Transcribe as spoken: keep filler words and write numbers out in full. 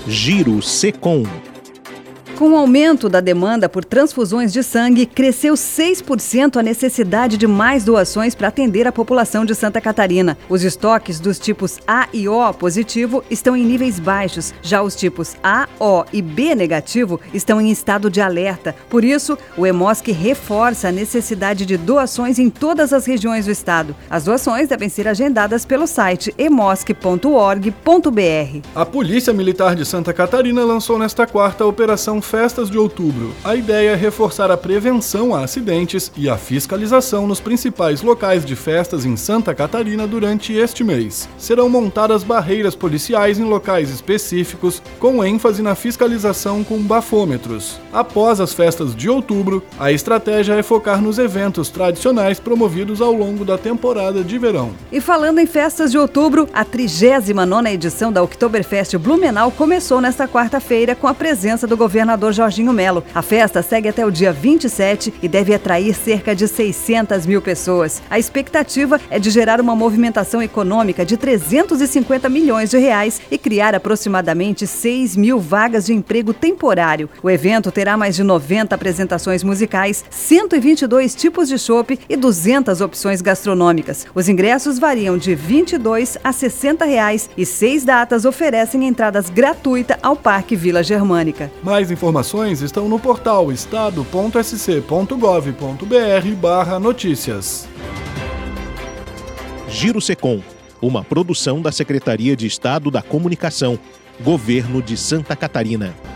Giro Secom. Com o aumento da demanda por transfusões de sangue, cresceu seis por cento a necessidade de mais doações para atender a população de Santa Catarina. Os estoques dos tipos A e O positivo estão em níveis baixos, já os tipos A, O e B negativo estão em estado de alerta. Por isso, o Hemosc reforça a necessidade de doações em todas as regiões do estado. As doações devem ser agendadas pelo site hemosc ponto org ponto br. A Polícia Militar de Santa Catarina lançou nesta quarta a Operação Festas de Outubro. A ideia é reforçar a prevenção a acidentes e a fiscalização nos principais locais de festas em Santa Catarina durante este mês. Serão montadas barreiras policiais em locais específicos, com ênfase na fiscalização com bafômetros. Após as festas de outubro, a estratégia é focar nos eventos tradicionais promovidos ao longo da temporada de verão. E falando em festas de outubro, a trigésima nona edição da Oktoberfest Blumenau começou nesta quarta-feira com a presença do governador Jorginho Melo. A festa segue até o dia vinte e sete e deve atrair cerca de seiscentas mil pessoas. A expectativa é de gerar uma movimentação econômica de trezentos e cinquenta milhões de reais e criar aproximadamente seis mil vagas de emprego temporário. O evento terá mais de noventa apresentações musicais, cento e vinte e dois tipos de chopp e duzentas opções gastronômicas. Os ingressos variam de vinte e dois a sessenta reais e seis datas oferecem entradas gratuitas ao Parque Vila Germânica. Mais informações estão no portal estado ponto s c ponto gov ponto br barra notícias. Giro Secom, uma produção da Secretaria de Estado da Comunicação, Governo de Santa Catarina.